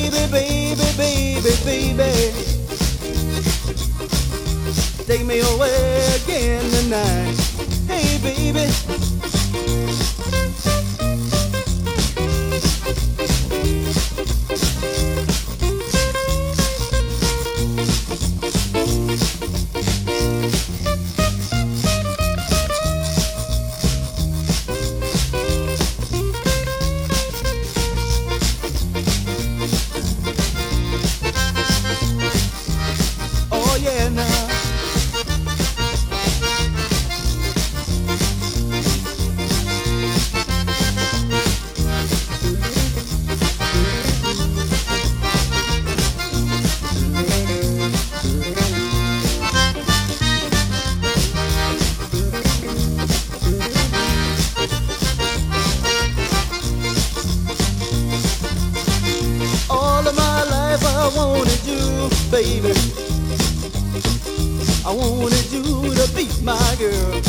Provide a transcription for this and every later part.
baby, baby, baby, baby. Take me away again tonight. Hey, baby. Oh, yeah, now. All of my life I wanted you, baby. I wanted you to be my girl.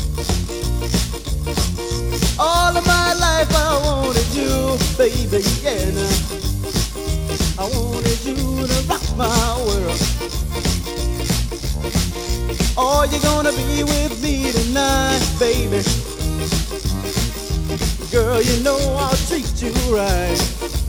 All of my life I wanted you, baby, yeah. Now I wanted you to rock my world. Oh, you're gonna be with me tonight, baby. Girl, you know I'll treat you right.